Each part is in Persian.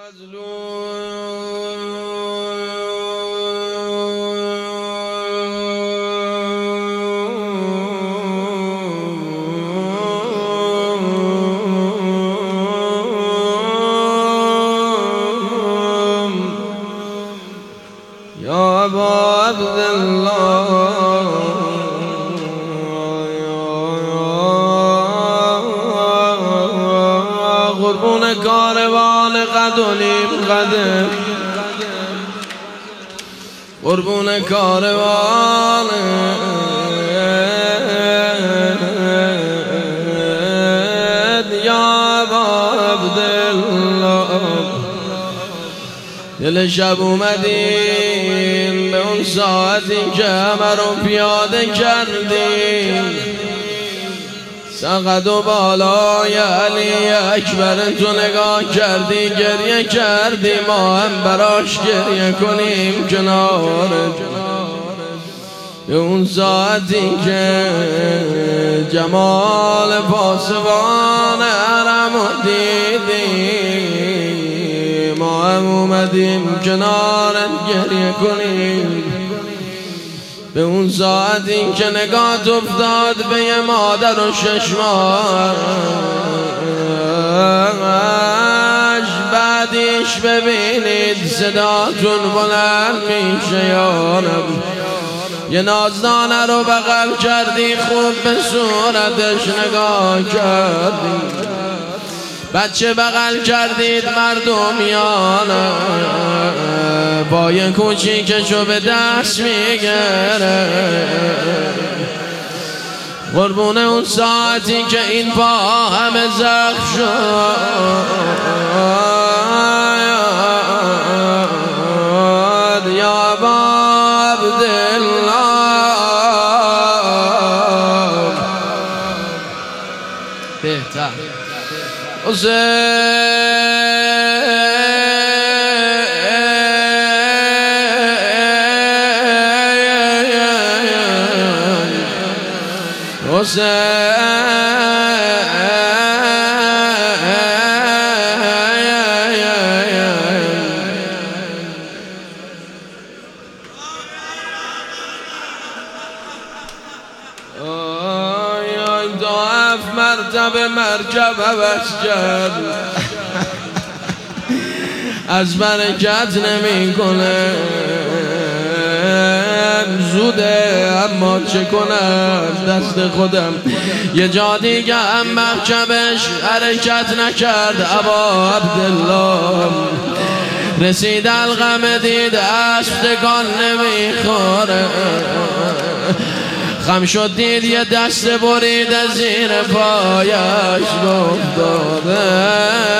یا ابا عبدالله قربون کاروان قد و نیم قده، قربون کاروان یا ابا عبدالله. دل شب اومدیم به اون ساعتی که همه رو پیاده کردیم، سقد و بالای علی اکبر تو نگاه کردی، گریه کردی، ما هم براش گریه کنیم کنارت. به اون ساعتی که جمال پاسبان حرم رو دیدی، ما هم اومدیم کنارت گریه کنیم. به اون ساعتی که نگاهت افتاد به یه مادر و 6 ماه، بعدیش ببینید صداتون بلند میشه یا رب. یه نازدانه رو بغل کردی، خوب به صورتش نگاه کردی، بچه بغل کردید مردمیان، با یه کوچیکشو به دست میگره. قربون اون ساعتی که این پا همه زخم شد، یا ابا عبدالله بهتر مرتبه مرکب عوض کرد، از برکت نمی کنه، زوده اما چه کنم دست خودم. یه جا دیگه هم مرکبش حرکت نکرد ابا عبدالله، رسید القمه دید اسب تکان نمیخوره، خم شد دید یه دست برید زیر پایش، گفت داده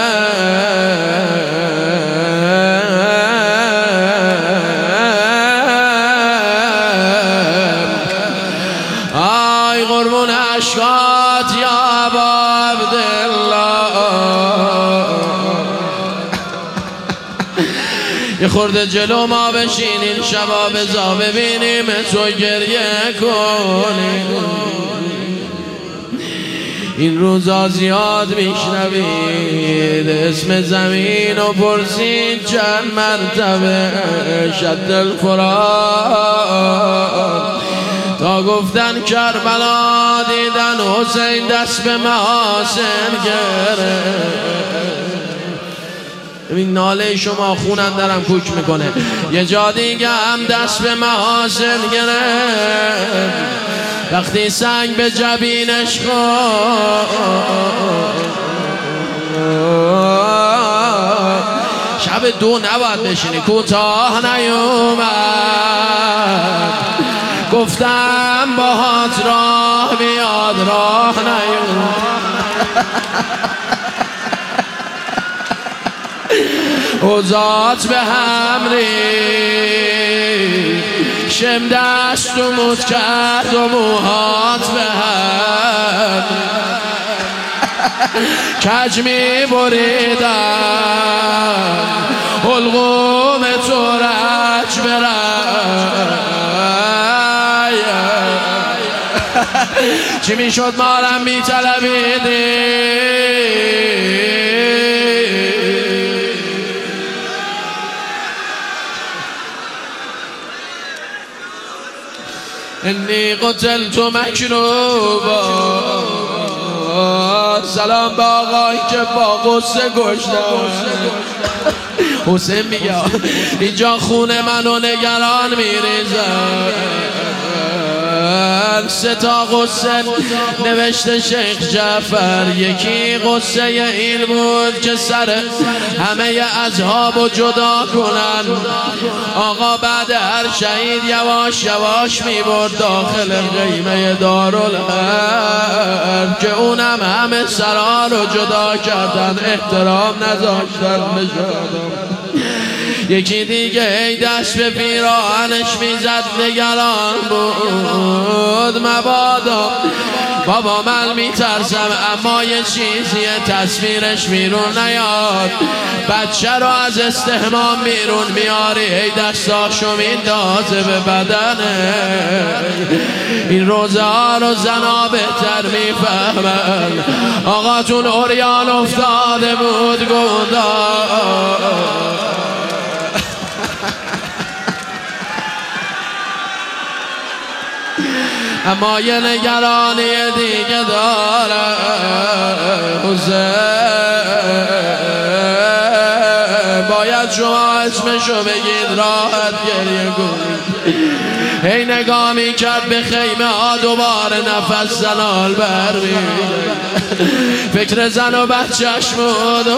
آی قربون عشقات یا ابا عبدالله. یه خورده جلو ما بشینین شبا بزا ببینیم تو گریه کنیم. این روزا زیاد میشنوید اسم زمین و پرسید چند مرتبه شد الفرات، تا گفتن کربلا دیدن حسین دست به محاسن گرفت. این ناله شما خونم درم کوک میکنه. یه جا دیگه هم دست به محاسن گرفت، وقتی سنگ به جبینش خورد، شب 2 نباید بشینی، کوتاه نیومد، گفتم باهات راه بیاد راه نیومد. اوزات به هم ریخت، شم دست و مد کرد و موهات به هم کج می بریدم، حلقوم تو رج برم. چی می شد مارم می طلبیدی، انی قتلت مکروبا. سلام به آقایی که با غصه کشتن. حسین میگه اینجا خون منو نگران میریزن. 3 تا قصه نوشته شیخ جعفر. یکی قصه این بود که سر همه اصحابو جدا کنن. آقا بعد هر شهید یواش یواش میبرد داخل خیمه دارالحرب که اونم همه سرا رو جدا کردن، احترام نذاشتن بشادم. یکی دیگه ای دست به پیراهنش میزد نگران بود مبادا بابا من میترسم اما یه چیزیه تصویرش بیرون نیاد. بچه رو از استحمام بیرون میاری ای دستاشو میندازه به بدنه. این روزه ها رو زنا بهتر میفهمن. آقاتون اوریان افتاده بود گوندار. اما یه نگرانی دیگه داره حسین. باید شما اسمشو بگید راحت گریه کنید. هی نگاه میکرد به خیمه ها دوباره نفس زنال برمی‌گرد. فکر زن و بچهش بود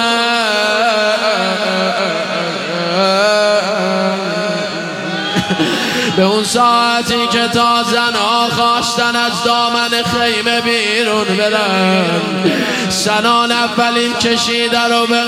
به اون ساعتی که تا زنها خواستن از دامن خیمه بیرون برن. سنان اولین کشیده رو به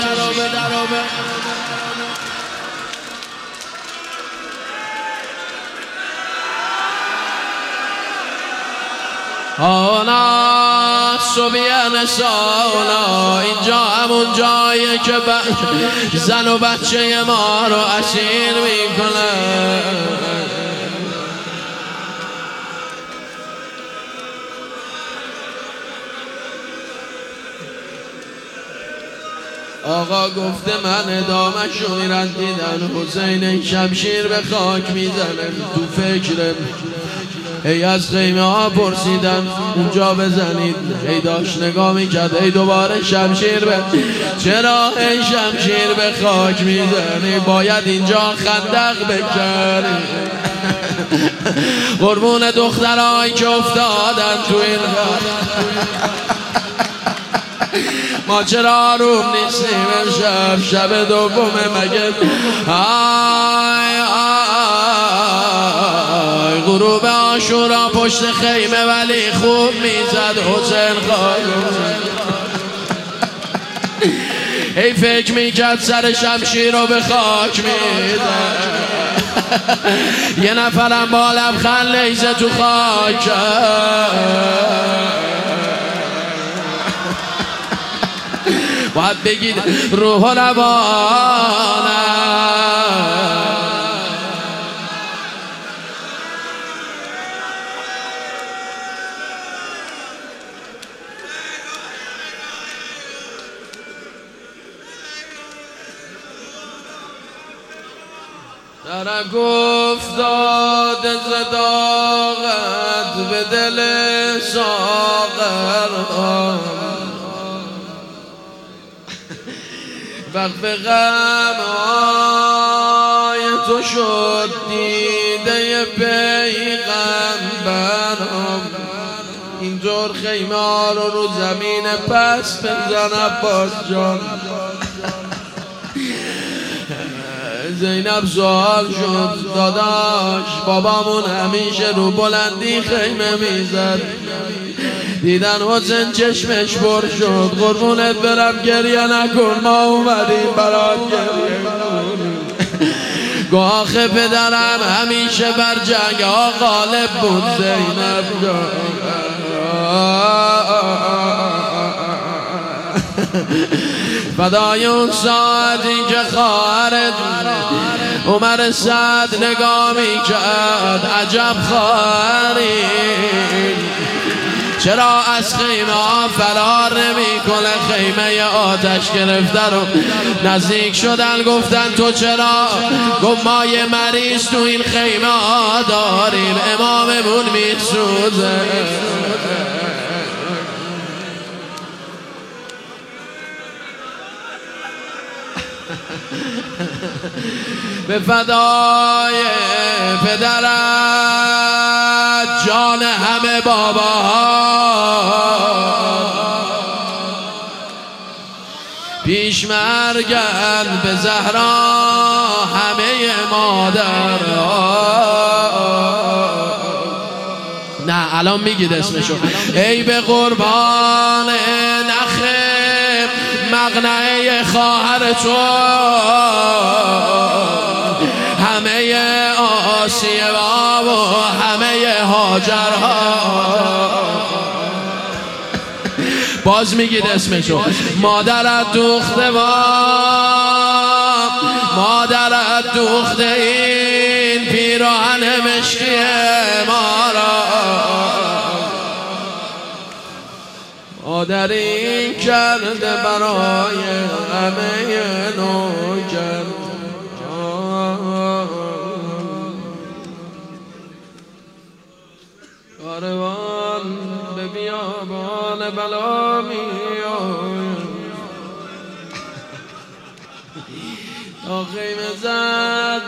آنا صبیان سانا. اینجا همون جاییه که زن و بچه ما رو اسیر میکنن. آقا گفته من ادامه‌شو می‌رندیدن. حسین شمشیر به خاک میزنه تو فکرم. ای از خیمه ها پرسیدن اونجا بزنید. ای داشت نگاه میکرد ای دوباره شمشیر به چرا ای شمشیر به خاک میزنی؟ باید اینجا خندق بکنی. قربون دخترهایی که افتادن تو این ما چرا آروم نیستیم امشب شب دومه مگه؟ آی آی غروب عاشورا پشت خیمه ولی خوب میزد حسین خانم. ای فکر میکرد سر شمشیر رو به خاک میزد. یه نفرم با لبخند لیزه تو خاک. باید بگید روح و روانم. درک افتاد زداغت به دل ساغرها. وقت غم های تو شد دیده پیغمبرم. اینطور خیمه ها رو زمین پس بزن عباس جان. زینب سوال شد داداش بابامون همیشه رو بلندی خیمه میزد. دیدن حسین چشمش پر شد. قربونت برم گریه نکن ما اومدیم برات گریه کنیم. گاه آخه پدرم همیشه بر جنگ ها غالب بود زینب جان. فدای اون ساعتی که خواهرت عمر سعد نگاه میکرد. عجب خواهری چرا از خیمه ها فرار نمی کنه؟ خیمه آتش گرفته رو نزدیک شدن گفتن تو چرا؟ گفت ما یه مریض تو این خیمه ها داریم، اماممون می سوزه. به فدای پدرت جان همه باباها، پیش مرگن به زهرا همه مادرها. نه الان میگید اسمشو. ای به قربان نخه مقنعه خواهر تو، همه آسیه و همه هاجرها. باز میگید اسمشو. مادرت دوخته مادرت دوخته این پیراهن مشکی ما را، مادرین کرده برای همه نوجر. کاروان به بیابان بلا میآید، تا خیمه زد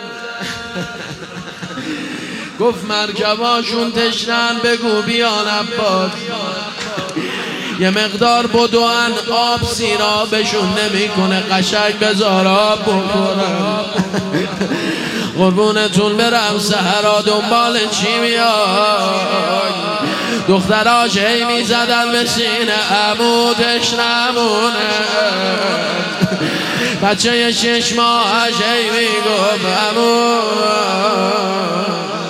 گفت مرکباشون تشنن بگو بیان عباس، یه مقدار بدوان آب سیرابشون نمی کنه، قشنگ بذار آب بخورم. قربونتون برم سحرا دنبال چی میاد؟ دختراش هی می زدن به سینه عمودش نمونه، بچه 6 ماهش هی می گفت عمود.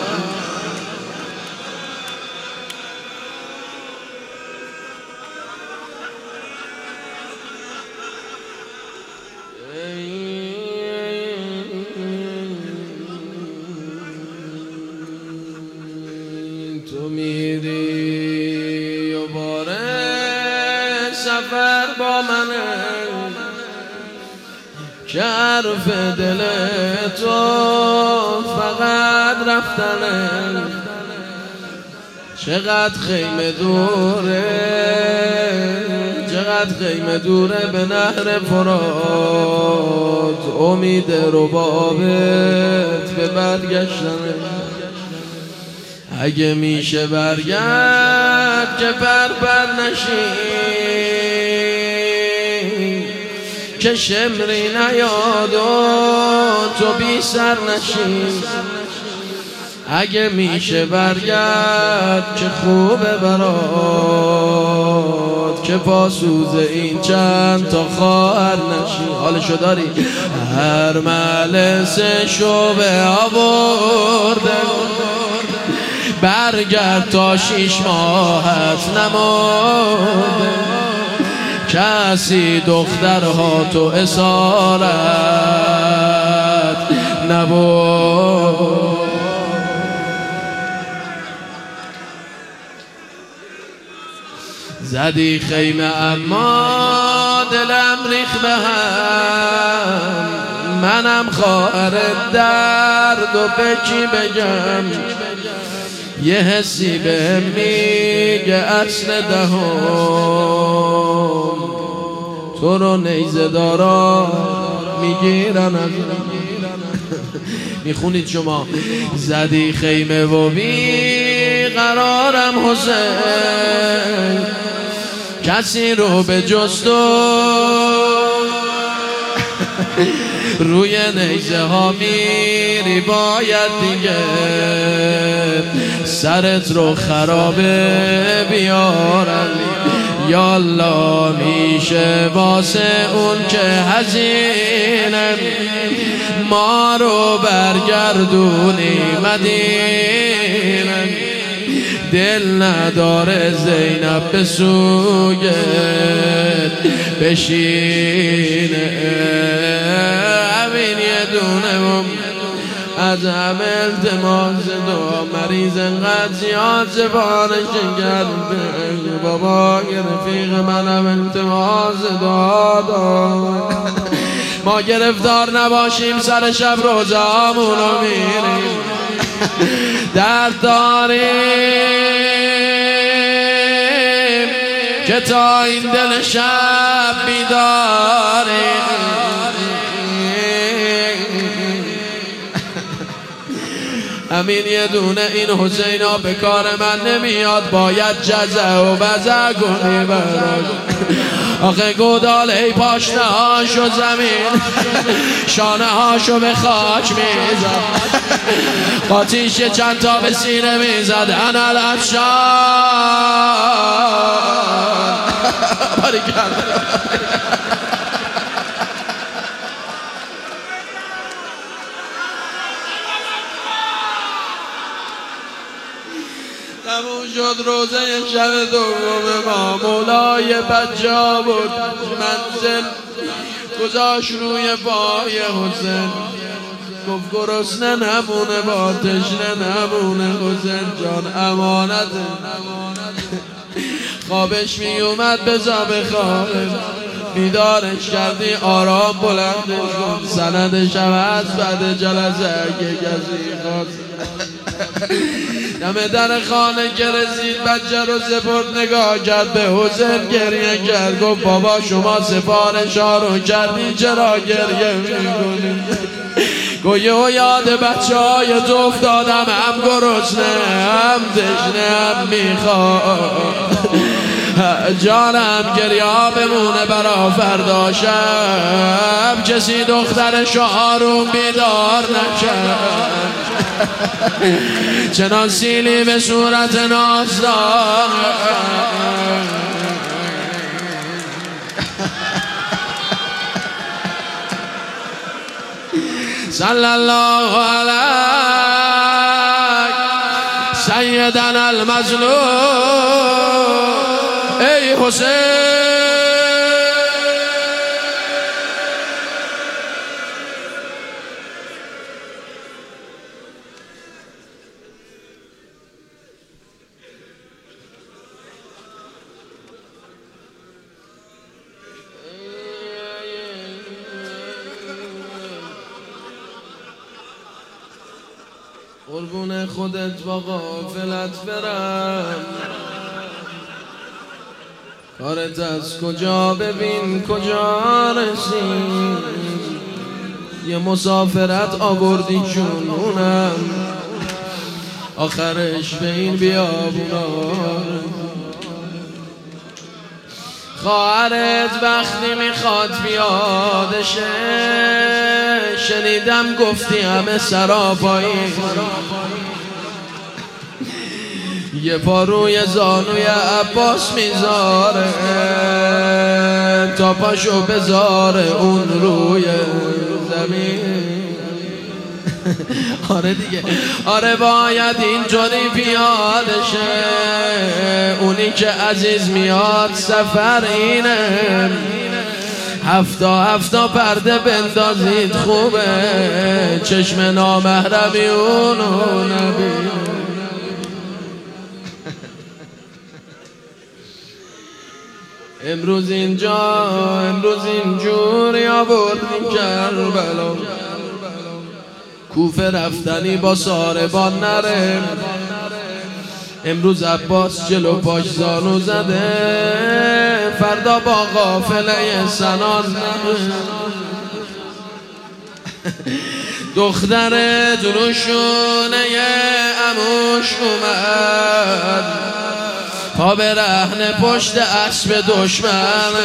تو میری و باره سفر با منه، که حرف دل تو فقط رفتنه. چقدر خیمه دوره، چقدر خیمه دوره به نهر فرات، امید ربابت به برگشتنه. اگه میشه برگرد که پر نشی، که شمری نیاد و تو بی سر نشی. اگه میشه برگرد که خوبه برات، که پاسوز این چند تا خواهر نشی. حالشو داری؟ هر ملسه شبه آورده، برگرد تا 6 ماهت نمرده. کسی دخترها تو اسارت نبود. زدی خیمه اما دلم ریخ به هم، منم خواهر درد و به کی بگم؟ یه حسی به میگه اصل دهم، تو رو نیزه دارا میگیرن. میخونید شما. زدی خیمه و بی قرارم حسین، کسی رو به جز تو روی نیزه ها میری باید دیگه، سرت رو خرابه بیارم. یالا میشه واسه اون که حزینه، ما رو برگردونی مدینه. دل نداره زینب به سویت بشینه، همین یه دونه از همه التماس دعا مریض انقدر زیاد سفارش کرده بابا رفیق منم التماس دعا ما گرفتار نباشیم سر شب روزامونو میریم درد داریم که تا این دل شب بیداریم همین یه دونه این حسینا به کار من نمیاد باید جزع و بزع کنی براش آخه گوداله پاشنه هاشو زمین شانه هاشو به خاک میزد قاتیش چند تا به سینه میزد انا الافشان تموم شد روزه شب دوم ما مولای بجا بود منزل گذاشت روی پای حسین گفت گرسنه نمونه با تشنه نمونه حسین جان امانت خوابش می اومد بزا بخوابه بیدارش کردی آرام بلندش کن سندش عوض بعد جلسه که کسی خواست دم در خانه که رسید بچه رو سپرد نگاه کرد به حسین گریه کرد گفت بابا شما سفارش ها رو کردی چرا گریه میکنی گویه و یاد بچه های تو افتادم هم گرسنه هم تشنه هم میخواد جانم گریه بمونه برا فردا شب کسی دخترش آروم بیدار نکرد چنان سیلی به صورت نازدار صلی الله علیه سیدنا المظلوم ای حسین قربون خودت با غافلت برم کارت از کجا ببین کجا رسید یه مسافرت آوردی جنونم آخرش به این بیابونا خواهرت وقتی میخواد بیادشه شنیدم گفتی همه سراپایی یه پا روی زانوی عباس میذاره تا پاشو بذاره اون روی زمین آره دیگه آره باید اینجوری پیاده شه اونی که عزیز میاد سفر اینه هفتا پرده بندازید خوبه چشم نامحرمی اونو نبین امروز اینجوری آوردیم کربلا کوفه رفتنی با ساربان نره امروز عباس جلو پاش زانو زده فردا با قافله سنان نره دختر دروشونه عموش اومد پا به رهن پشت اسب دشمن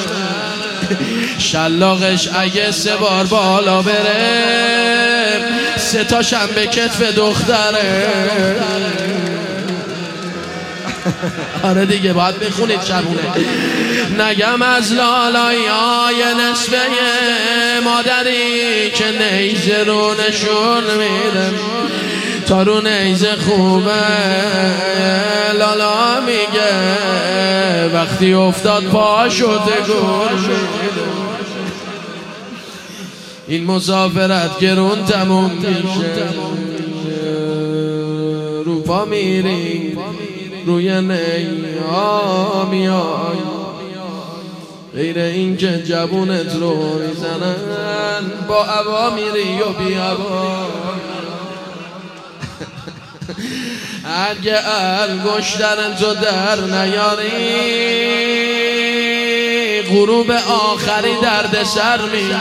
شلاقش اگه 3 بار بالا بره 3 تاشم به کتف دختره آره دیگه باید بخونید شبونه نگم از لالایی های نصفه مادری که نیزه رو نشون میده تا رو نیزه خوبه لالا میگه وقتی افتاد پا شده گل این مسافرت گرون تموم میشه، رو پا میری روی نیا میای، غیر این که جبونت رو میزنن با عبا میری و بی عبا. اگه انگشتر تو در نیاری غروب آخری درد سر میشه،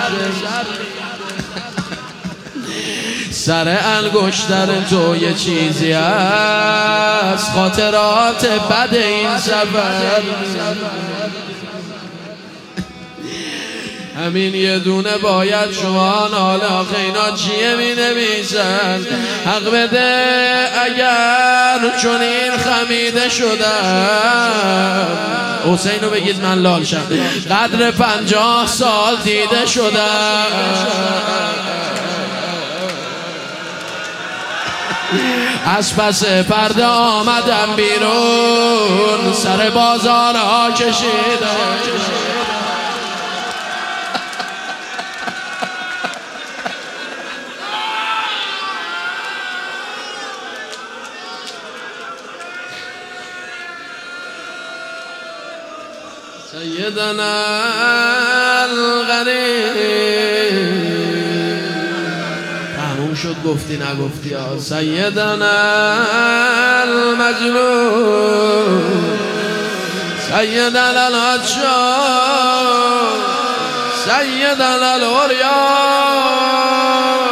سر انگشتر تو یه چیزی از خاطرات بد این سفر، همین یه دونه باید شوان حالا خینا چیه می نویسن، حق بده اگر چون این خمیده شدم، حسینو بگید من لال شم، قدر 50 سال دیده شدم، از پس پرده آمدم بیرون، سر بازارها کشیدم، سیدنا الغریب. تموم شد گفتی نگفتی ها. سیدنا المجنون، سیدنا العطشان، سیدنا العریان،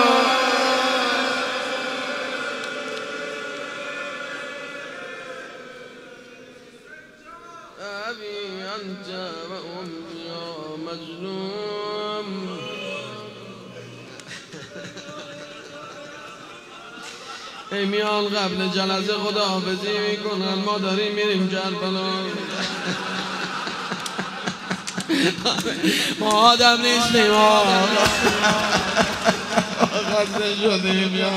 أبي أنت وأمي يا مجنون. ای میان قبل جلسه خداحافظی میکنن، ما داریم میریم کربلا. ما آدم نیستیم، خسته شدیم یا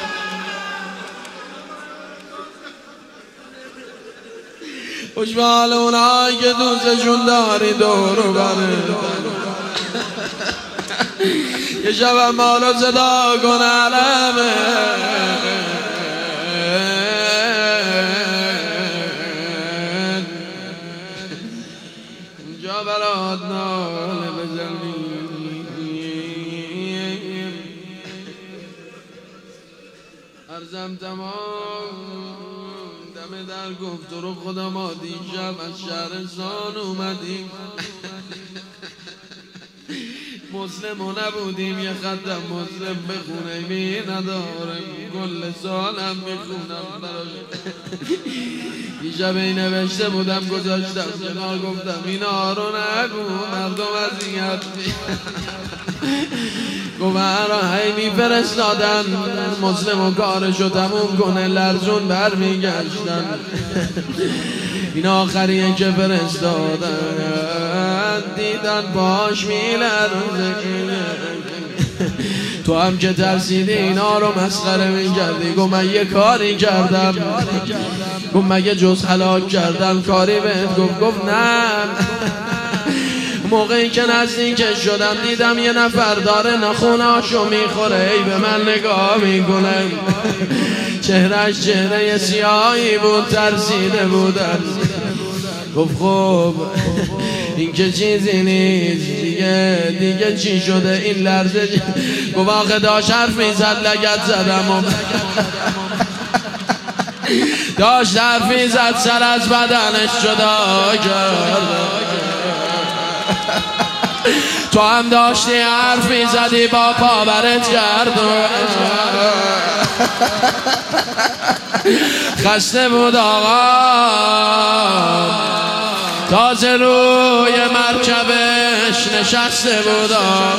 خوش به حال اونایی که دوستشون داری دور و بره. یه شب ما رو صدا کن علمه، اینجا برات ناله بزنی. عرضم تمام دم در گفت رو خدا ما دیشب از شهرستان اومدیم، مسلم و نبودیم، یه خطم مسلم بخونه می ندارم، کل سالم میخونم براش. دیشب این نوشته بودم گذاشتم کنار، گفتم اینا رو نگو مردم اذیت گوهر هی میفرستادن مسلم و کارشو تموم کنه، لرزون بر میگشتن. این آخریه که فرستادن دیدن باش میلرزه. تو هم که ترسیدی اینا رو مسخره میکردی، گو من یه کاری کردم، گو مگه جز هلاک کردن کاری بهت گفت نه. موقعی که نزدیکش شدم دیدم یه نفر داره ناخوناشو میخوره، ای به من نگاه میکنه، چهرش چهره سیاهی بود، ترسیده بودم. گفت خب این که چیزی نیست دیگه چی شده این لرزه؟ گفت آخه داشت حرف میزد لگت زدم داشت حرف میزد سر از بدنش جدا کرد. تو هم داشتی حرف میزدی با پاورت کرد، خسته بود آقا تازه روی مرکبش نشسته بود،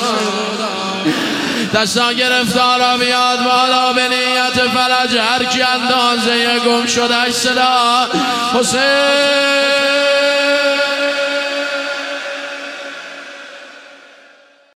دستا گرفتارا بیاد بالا به نیت فرج، هر کی اندازه گم شدش صدا حسین